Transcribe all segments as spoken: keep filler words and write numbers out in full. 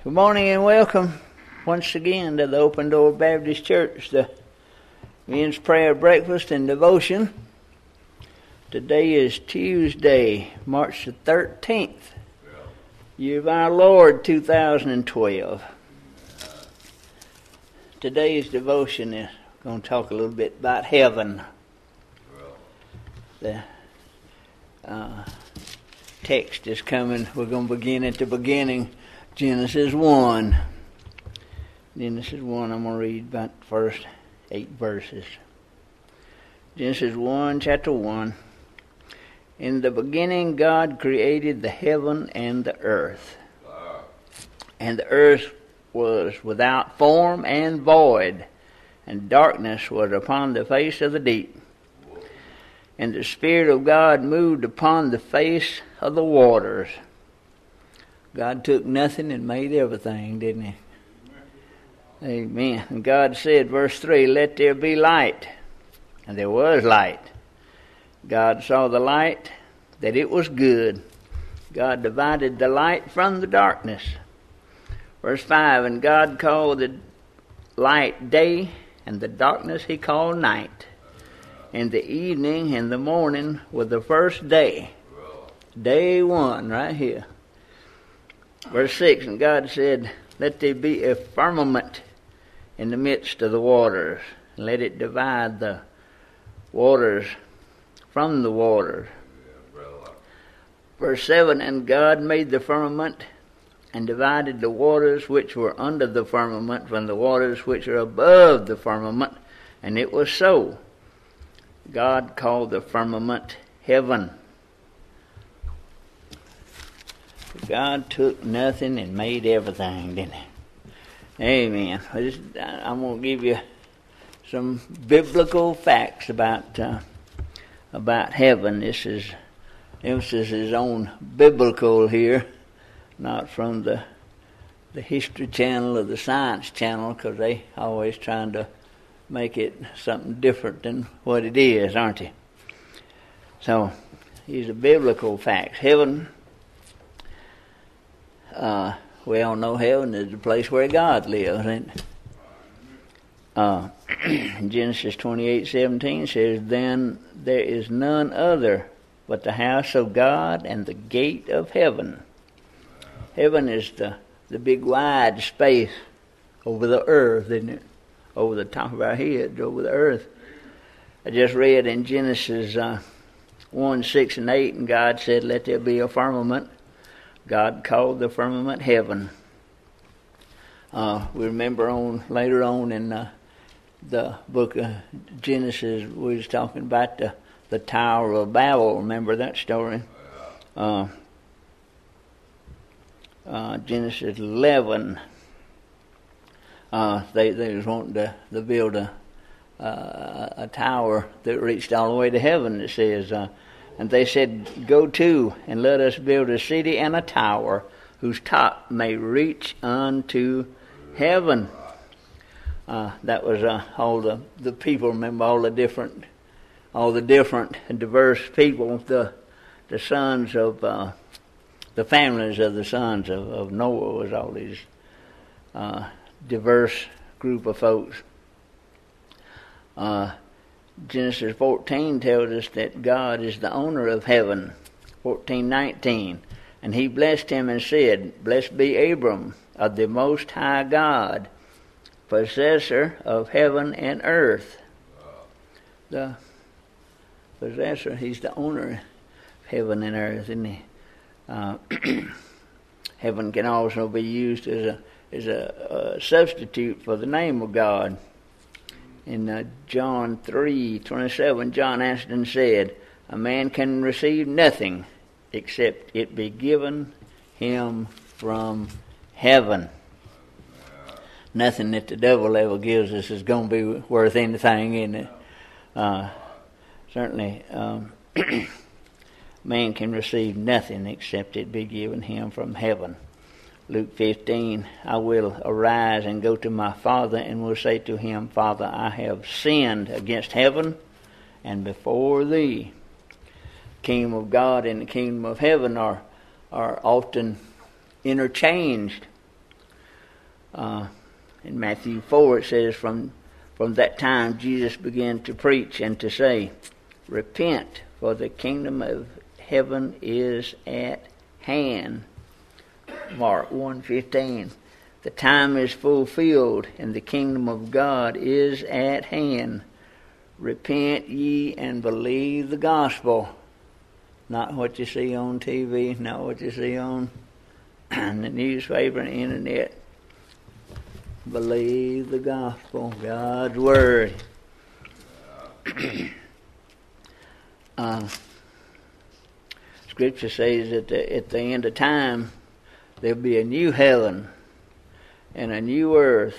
Good morning and welcome once again to the Open Door Baptist Church, the men's prayer breakfast and devotion. Today is Tuesday, March the thirteenth, year of our Lord two thousand twelve. Today's devotion is going to talk a little bit about heaven. The uh, text is coming. We're going to begin at the beginning. Genesis one. Genesis one, I'm going to read about the first eight verses. Genesis one, chapter one. In the beginning God created the heaven and the earth. And the earth was without form and void, and darkness was upon the face of the deep. And the Spirit of God moved upon the face of the waters. God took nothing and made everything, didn't he? Amen. And God said, verse three, let there be light. And there was light. God saw the light, that it was good. God divided the light from the darkness. Verse five, and God called the light day, and the darkness he called night. And the evening and the morning were the first day. Day one, right here. Verse six, and God said, let there be a firmament in the midst of the waters, and let it divide the waters from the waters. Verse seven, and God made the firmament, and divided the waters which were under the firmament from the waters which are above the firmament, and it was so. God called the firmament heaven. God took nothing and made everything, didn't he? Amen. I'm going to give you some biblical facts about uh, about heaven. This is emphasis is on biblical here, not from the the History Channel or the Science Channel, because they always trying to make it something different than what it is, aren't they? So these are biblical facts. Heaven. Uh, we all know heaven is the place where God lives, ain't it? Uh, Genesis twenty-eight seventeen says, then there is none other but the house of God and the gate of heaven. Heaven is the, the big wide space over the earth, isn't it? Over the top of our heads, over the earth. I just read in Genesis uh, one, six, and eight, and God said, let there be a firmament. God called the firmament heaven. Uh, we remember on later on in uh, the book of Genesis, we was talking about the, the Tower of Babel. Remember that story? Uh, uh, Genesis eleven. Uh, they they was wanting to, to build a uh, a tower that reached all the way to heaven. It says. Uh, And they said, go to, and let us build a city and a tower, whose top may reach unto heaven. Uh, that was uh, all the, the people, remember, all the different, all the different and diverse people, the the sons of, uh, the families of the sons of, of Noah was all these uh, diverse group of folks. Uh Genesis fourteen tells us that God is the owner of heaven. fourteen nineteen. And he blessed him and said, blessed be Abram of the Most High God, possessor of heaven and earth. The possessor, he's the owner of heaven and earth, isn't he? Uh, heaven can also be used as a as a, a substitute for the name of God. In uh, John three twenty-seven, John answered and said, a man can receive nothing except it be given him from heaven. Nothing that the devil ever gives us is going to be worth anything, isn't it? Uh, certainly, um, man can receive nothing except it be given him from heaven. Luke fifteen, I will arise and go to my father and will say to him, Father, I have sinned against heaven and before thee. Kingdom of God and the kingdom of heaven are, are often interchanged. Uh, in Matthew four it says, from, from that time Jesus began to preach and to say, repent, for the kingdom of heaven is at hand. Mark one fifteen. The time is fulfilled, and the kingdom of God is at hand. Repent ye and believe the gospel. Not what you see on T V, not what you see on the newspaper and internet. Believe the gospel, God's word. uh, Scripture says that the, at the end of time, there'll be a new heaven and a new earth.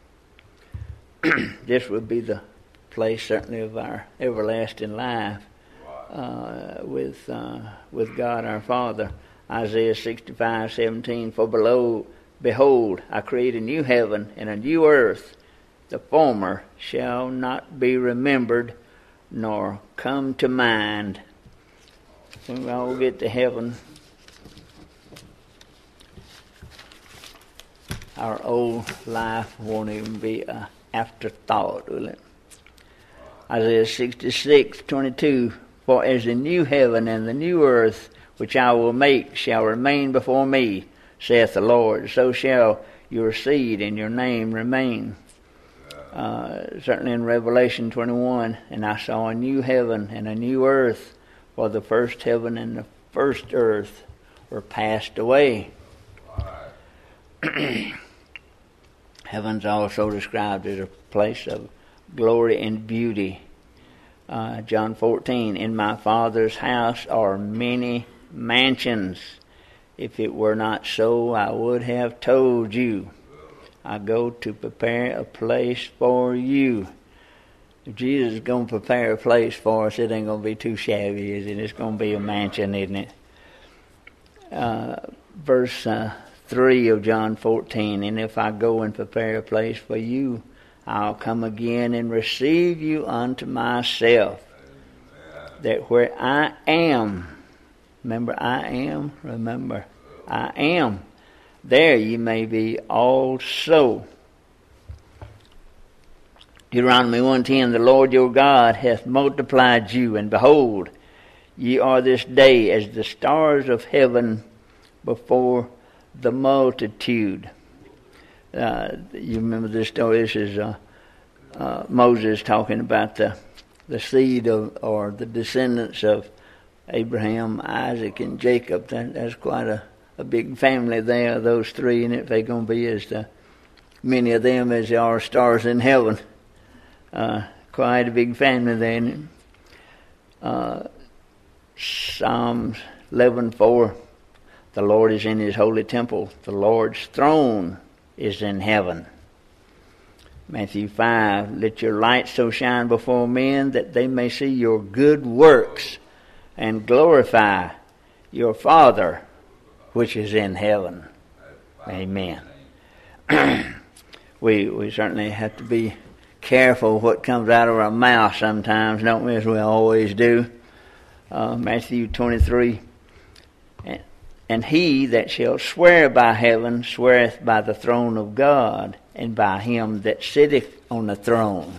This would be the place, certainly, of our everlasting life uh, with uh, with God our Father. Isaiah sixty-five seventeen. For below, behold, I create a new heaven and a new earth. The former shall not be remembered, nor come to mind. When we all get to heaven, our old life won't even be an afterthought, will it? Isaiah sixty-six twenty-two. For as the new heaven and the new earth which I will make shall remain before me, saith the Lord, so shall your seed and your name remain. Uh, certainly in Revelation twenty-one, and I saw a new heaven and a new earth, for the first heaven and the first earth were passed away. Heaven's also described as a place of glory and beauty. Uh, John fourteen, in my Father's house are many mansions. If it were not so, I would have told you. I go to prepare a place for you. If Jesus is going to prepare a place for us, it ain't going to be too shabby, is it? It's going to be a mansion, isn't it? Uh, verse uh, three of John fourteen, and if I go and prepare a place for you, I'll come again and receive you unto myself, that where I am, remember I am, remember I am, there ye may be also. Deuteronomy one ten, the Lord your God hath multiplied you, and behold, ye are this day as the stars of heaven before the multitude. Uh, you remember this story? This is uh, uh, Moses talking about the the seed of, or the descendants of Abraham, Isaac, and Jacob. That, that's quite a, a big family there, those three, and if they're going to be as the, many of them as there are stars in heaven. Uh, quite a big family there. Uh, Psalms eleven four, the Lord is in his holy temple. The Lord's throne is in heaven. Matthew five, let your light so shine before men that they may see your good works and glorify your Father which is in heaven. Amen. we we certainly have to be careful what comes out of our mouth sometimes, don't we, as we always do. Uh, Matthew twenty-three, and, and he that shall swear by heaven sweareth by the throne of God, and by him that sitteth on the throne.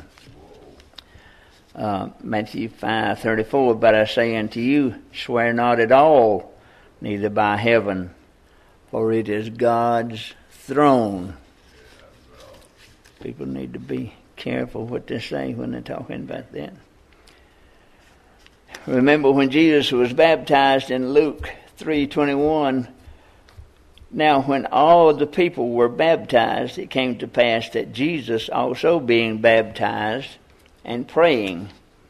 Uh, Matthew five thirty-four, but I say unto you, swear not at all, neither by heaven, for it is God's throne. People need to be careful what they say when they're talking about that. Remember when Jesus was baptized in Luke three twenty-one, now when all the people were baptized, it came to pass that Jesus also being baptized and praying,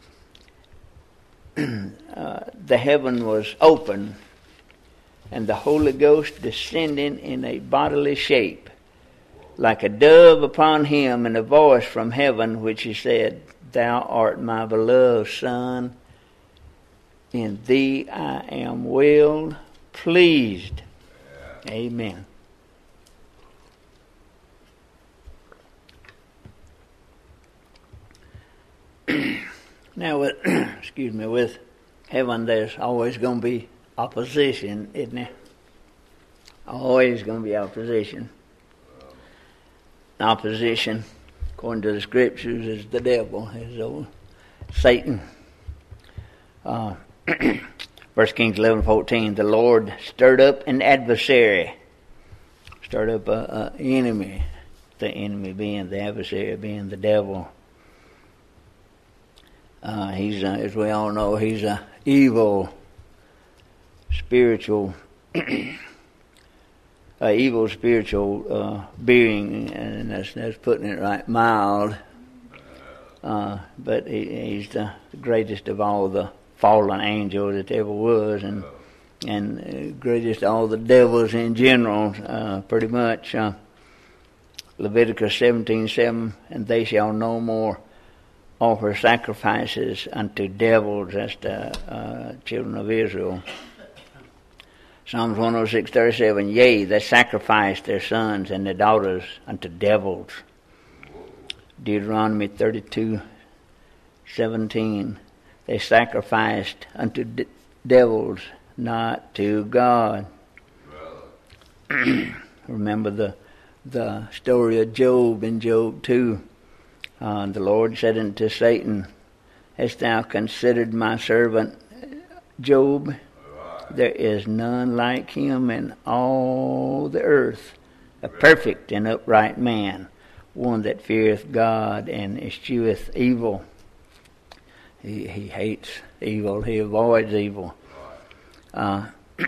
uh, the heaven was open, and the Holy Ghost descending in a bodily shape, like a dove upon him, and a voice from heaven which he said, Thou art my beloved Son, in thee I am well pleased. Yeah. Amen. Now, with, excuse me, with heaven, there's always going to be opposition, isn't there? Always going to be opposition. opposition, according to the scriptures, is the devil, is old Satan. Uh, First Kings eleven fourteen, the Lord stirred up an adversary, stirred up an enemy, the enemy being the adversary, being the devil. Uh, he's, uh, as we all know, he's a evil, spiritual, a evil spiritual uh, being, and that's, that's putting it right mild. Uh, but he, he's the greatest of all the fallen angels that ever was, and and uh, greatest of all the devils in general, uh, pretty much. Uh, Leviticus seventeen seven, and they shall no more offer sacrifices unto devils. That's the uh, children of Israel. Psalms one oh six thirty-seven, yea, they sacrificed their sons and their daughters unto devils. Deuteronomy thirty-two seventeen, they sacrificed unto de- devils, not to God. Remember the the story of Job in Job two. Uh, the Lord said unto Satan, hast thou considered my servant Job? There is none like him in all the earth, a perfect and upright man, one that feareth God and escheweth evil. He, he hates evil. He avoids evil. Uh,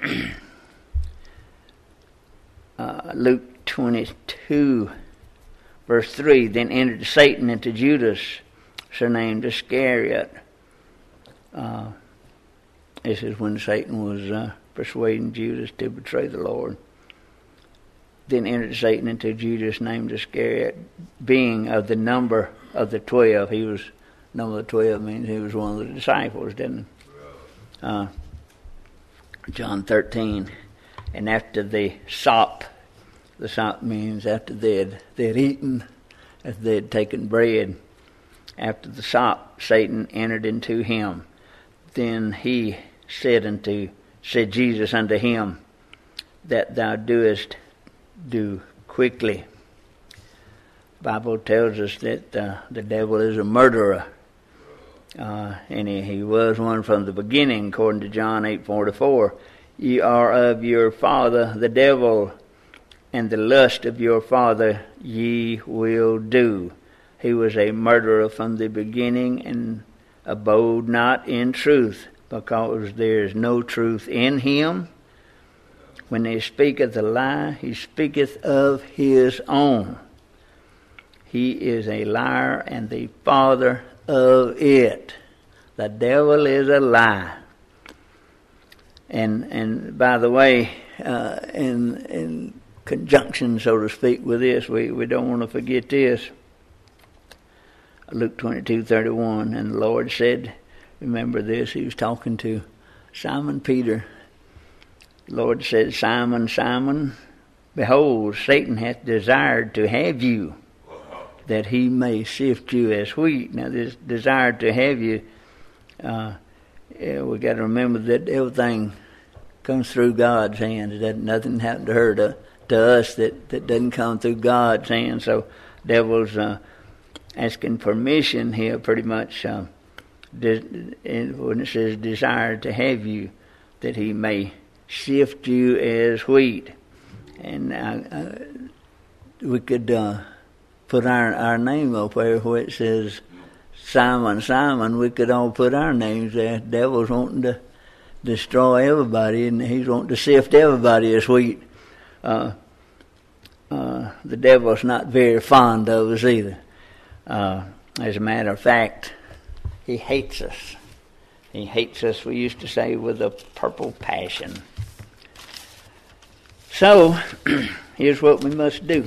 uh, Luke twenty-two, verse three, then entered Satan into Judas, surnamed Iscariot. Uh, this is when Satan was uh, persuading Judas to betray the Lord. Then entered Satan into Judas, named Iscariot, being of the number of the twelve. He was, number of twelve means he was one of the disciples, didn't he? Uh, John thirteen, and after the sop, the sop means after they had, they had eaten, after they had taken bread. After the sop, Satan entered into him. Then he said unto, said Jesus unto him, that thou doest do quickly. The Bible tells us that uh, the devil is a murderer. Uh, and he, he was one from the beginning, according to John eight forty-four. Ye are of your father the devil, and the lust of your father ye will do. He was a murderer from the beginning, and abode not in truth, because there is no truth in him. When he speaketh a lie, he speaketh of his own. He is a liar and the father of it. The devil is a lie. And and by the way, uh, in in conjunction, so to speak, with this, we, we don't want to forget this. Luke twenty-two thirty-one, and the Lord said, remember this, he was talking to Simon Peter. The Lord said, Simon, Simon, behold, Satan hath desired to have you, that he may sift you as wheat. Now, this desire to have you, uh, yeah, we got to remember that everything comes through God's hands. That nothing happened to her to, to us that, that doesn't come through God's hands. So, devil's uh, asking permission here, pretty much. Uh, de- when it says desire to have you, that he may sift you as wheat. And uh, uh, we could uh, put our our name up there where it says Simon, Simon. We could all put our names there. The devil's wanting to destroy everybody, and he's wanting to sift everybody as wheat. Uh, uh, the devil's not very fond of us either. Uh, as a matter of fact, he hates us. He hates us, we used to say, with a purple passion. So, here's what we must do.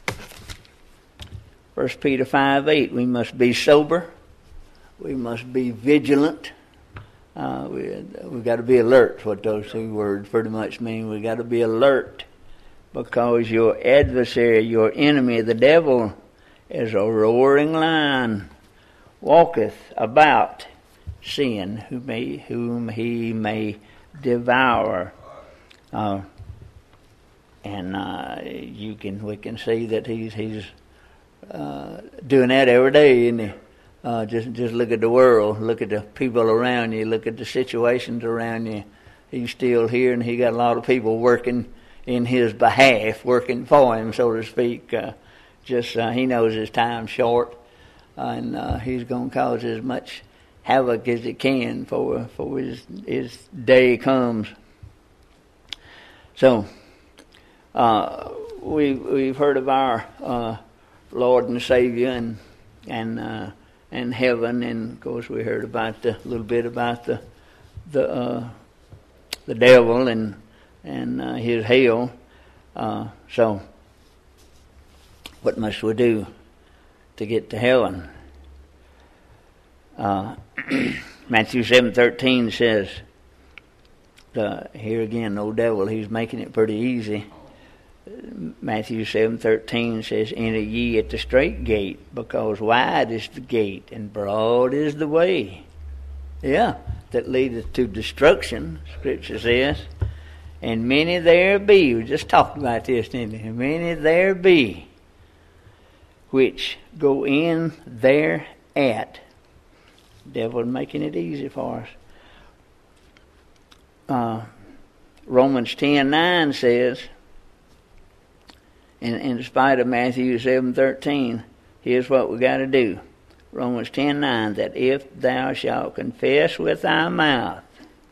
First Peter five eight, we must be sober. We must be vigilant. Uh, we, we've got to be alert, what those two words pretty much mean. We've got to be alert, because your adversary, your enemy, the devil, is a roaring lion, walketh about, seeing who may, whom he may devour. Uh, and uh, you can we can see that he's he's uh, doing that every day, isn't he? Uh, just just look at the world, look at the people around you, look at the situations around you. He's still here, and he got a lot of people working in his behalf, working for him, so to speak. Uh, just uh, he knows his time's short, uh, and uh, he's going to cause as much havoc as he can for for his his day comes. So uh, we we've heard of our uh, Lord and Savior and and uh, and heaven, and of course we heard about the, a little bit about the the uh, the devil and and uh, his hell. Uh, so what must we do to get to heaven? Uh, Matthew seven thirteen says, the, here again, no devil, he's making it pretty easy. Matthew seven thirteen says, enter ye at the straight gate, because wide is the gate, and broad is the way. Yeah, that leadeth to destruction, Scripture says. And many there be, we just talked about this, didn't we? Many there be, which go in thereat. Devil making it easy for us. Uh, Romans ten nine says, in, in spite of Matthew seven thirteen, here's what we got to do. Romans ten nine, that if thou shalt confess with thy mouth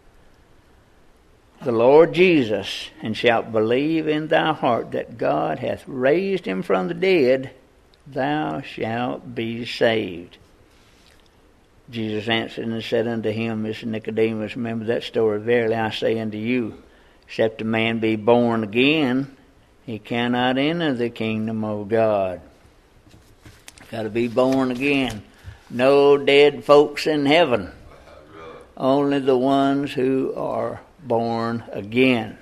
the Lord Jesus, and shalt believe in thy heart that God hath raised him from the dead, thou shalt be saved. Jesus answered and said unto him, Mister Nicodemus, remember that story, verily I say unto you, except a man be born again, he cannot enter the kingdom of God. Got to be born again. No dead folks in heaven. Only the ones who are born again.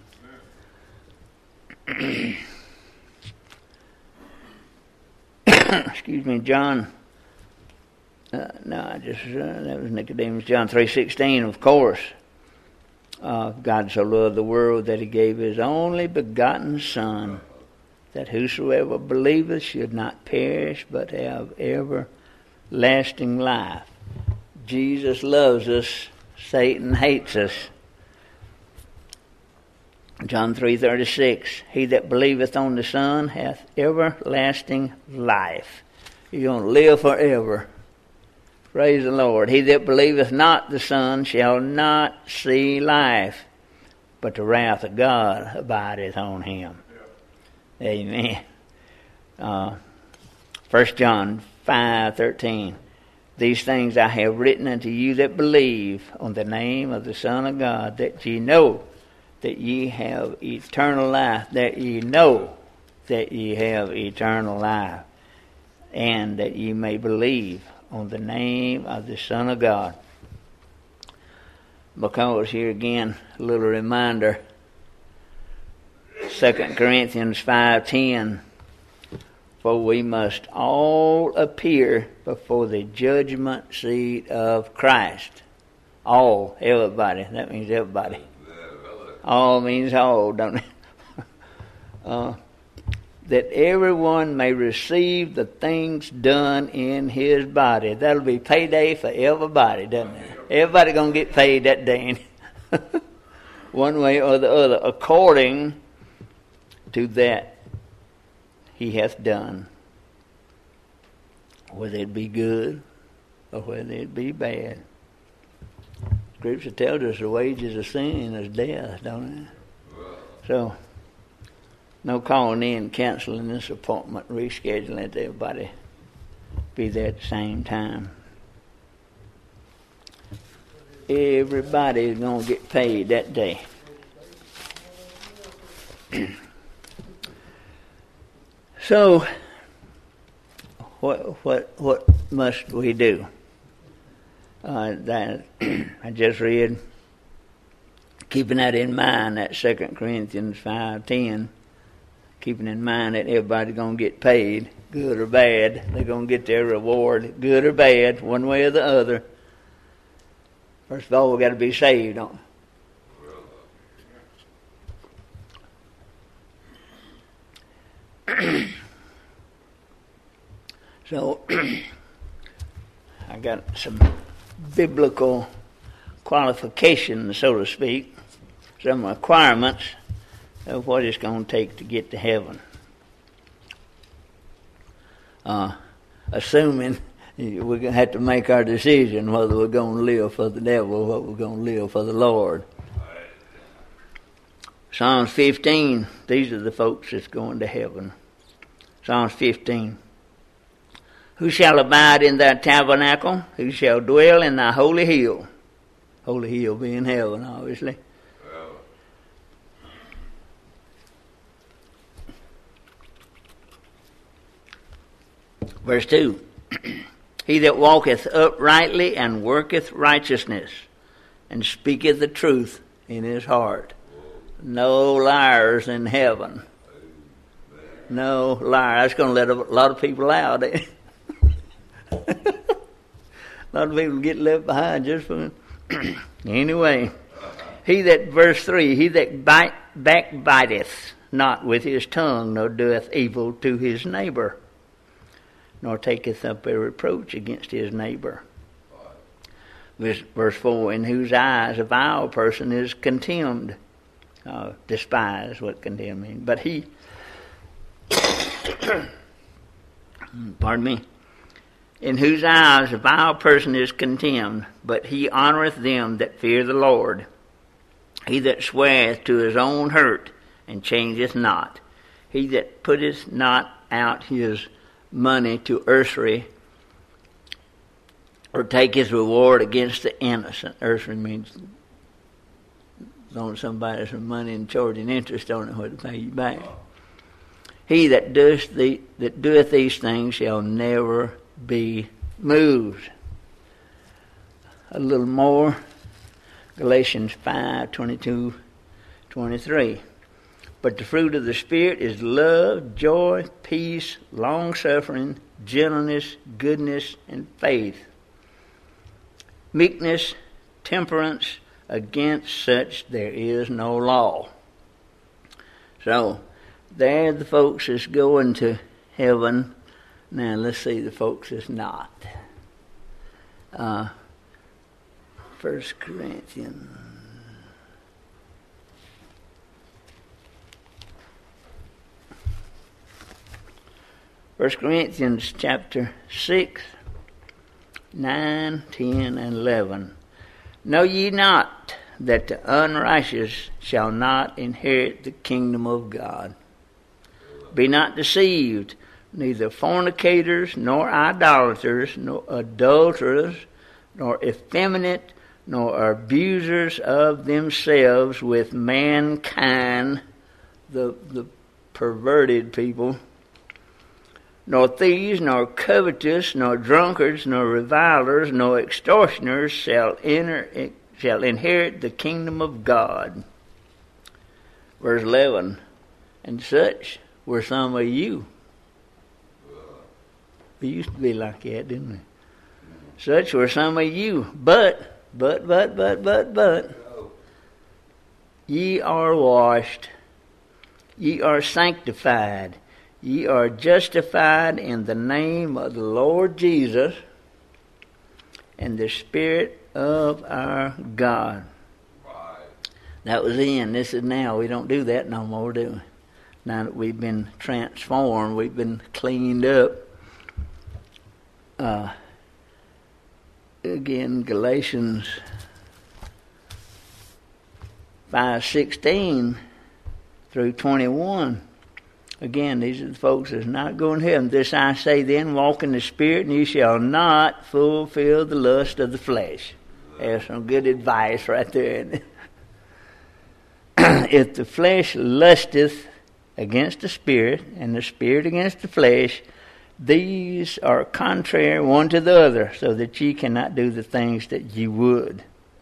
Excuse me, John. Uh, no, I just uh, that was Nicodemus. John three sixteen, of course. Uh, God so loved the world that he gave his only begotten Son, that whosoever believeth should not perish but have everlasting life. Jesus loves us. Satan hates us. John three thirty-six, he that believeth on the Son hath everlasting life. You're going to live forever. Praise the Lord. He that believeth not the Son shall not see life, but the wrath of God abideth on him. Yeah. Amen. Uh, First John five thirteen. These things I have written unto you that believe on the name of the Son of God, that ye know that ye have eternal life, that ye know that ye have eternal life, and that ye may believe on the name of the Son of God. Because here again, a little reminder, Second Corinthians five ten, for we must all appear before the judgment seat of Christ. All, everybody. That means everybody. All means all, don't it? uh, that everyone may receive the things done in his body. That'll be payday for everybody, doesn't it? Everybody gonna get paid that day, one way or the other, according to that he hath done, whether it be good or whether it be bad. Scripture tells us the wages of sin is death, don't it? So, no calling in, canceling this appointment, rescheduling it. Everybody be there at the same time. Everybody's going to get paid that day. So, what what what must we do? Uh, that I just read, keeping that in mind, that Second Corinthians five ten, keeping in mind that everybody's going to get paid, good or bad. They're going to get their reward, good or bad, one way or the other. First of all, we've got to be saved, don't we? So I got some biblical qualifications, so to speak, some requirements of what it's going to take to get to heaven. Uh, assuming we're going to have to make our decision whether we're going to live for the devil or whether we're going to live for the Lord. Psalms fifteen, these are the folks that's going to heaven. Psalms fifteen. Who shall abide in thy tabernacle? Who shall dwell in thy holy hill? Holy hill being heaven, obviously. Verse two. He that walketh uprightly and worketh righteousness and speaketh the truth in his heart. No liars in heaven. No liars. That's going to let a lot of people out. A lot of people get left behind just for... Anyway, he that, verse three, he that bite, backbiteth not with his tongue, nor doeth evil to his neighbor, nor taketh up a reproach against his neighbor. Verse, verse four, in whose eyes a vile person is contemned. Uh, despise what condemn means. But he, pardon me, in whose eyes a vile person is contemned, but he honoreth them that fear the Lord. He that sweareth to his own hurt and changeth not. He that putteth not out his money to usury, or taketh reward against the innocent. Usury means loan somebody some money and charging interest on it, what to pay you back. He that doeth the that doeth these things shall never be moved. A little more, Galatians five twenty-two, twenty-three. But the fruit of the Spirit is love, joy, peace, long-suffering, gentleness, goodness, and faith. Meekness, temperance, against such there is no law. So, they're the folks that's going to heaven. Now, let's see the folks that's not. Uh, First Corinthians. First Corinthians chapter six, nine, ten, and eleven. Know ye not that the unrighteous shall not inherit the kingdom of God? Be not deceived, neither fornicators, nor idolaters, nor adulterers, nor effeminate, nor abusers of themselves with mankind, the, the perverted people, nor thieves, nor covetous, nor drunkards, nor revilers, nor extortioners shall enter, shall inherit the kingdom of God. Verse eleven, and such were some of you. We used to be like that, didn't we? Such were some of you, but, but, but, but, but, but, ye are washed, ye are sanctified, ye are justified in the name of the Lord Jesus and the Spirit of our God. Right. That was then. This is now. We don't do that no more, do we? Now that we've been transformed, we've been cleaned up. Uh, again, Galatians five sixteen through twenty-one. Again, these are the folks that's not going to heaven. This I say then, walk in the Spirit, and you shall not fulfill the lust of the flesh. There's some good advice right there, isn't it? If the flesh lusteth against the Spirit, and the Spirit against the flesh, these are contrary one to the other, so that ye cannot do the things that ye would.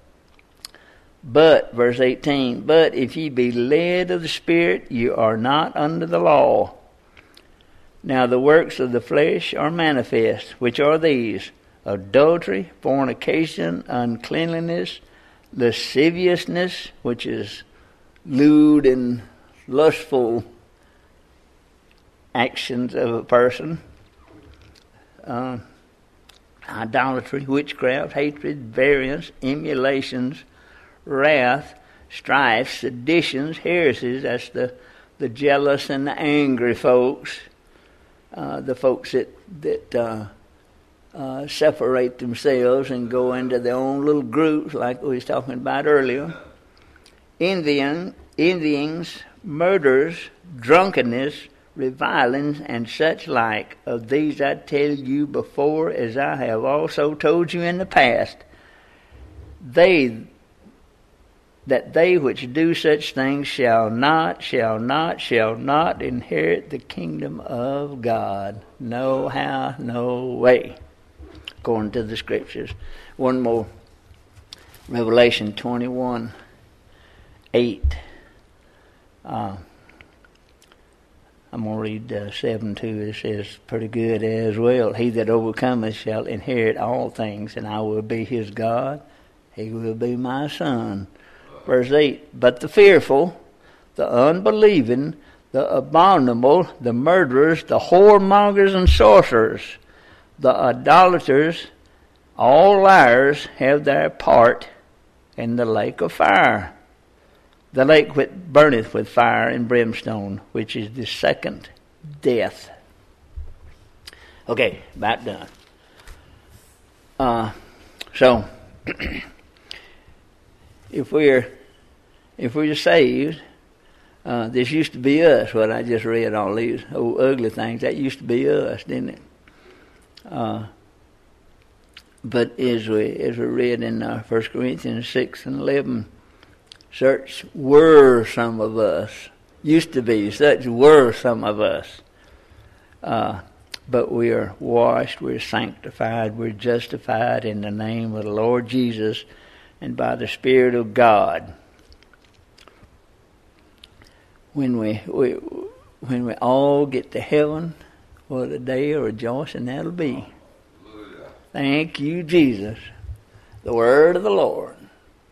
But, verse eighteen, but if ye be led of the Spirit, you are not under the law. Now the works of the flesh are manifest, which are these: adultery, fornication, uncleanliness, lasciviousness, which is lewd and lustful actions of a person, uh, idolatry, witchcraft, hatred, variance, emulations, wrath, strife, seditions, heresies. That's the, the jealous and the angry folks, uh, the folks that, that uh, uh, separate themselves and go into their own little groups like we was talking about earlier. Envying, envyings, murders, drunkenness, revilings, and such like. Of these I tell you before, as I have also told you in the past, they that they which do such things shall not, shall not, shall not inherit the kingdom of God. No how, no way, according to the Scriptures. One more. Revelation twenty-one, eight. Uh, I'm going to read uh, seven too. It says pretty good as well. He that overcometh shall inherit all things, and I will be his God. He will be my son. Verse eight, but the fearful, the unbelieving, the abominable, the murderers, the whoremongers and sorcerers, the idolaters, all liars have their part in the lake of fire. The lake which burneth with fire and brimstone, which is the second death. Okay, about done. Uh, so, if we're if we're saved, uh, this used to be us. What I just read, all these old ugly things, that used to be us, didn't it? Uh, but as we as we read in uh, First Corinthians six and eleven. Such were some of us. Used to be. Such were some of us. Uh, but we are washed, we're sanctified, we're justified in the name of the Lord Jesus and by the Spirit of God. When we, we when we all get to heaven, what a day of rejoicing that'll be. Thank you, Jesus. The word of the Lord.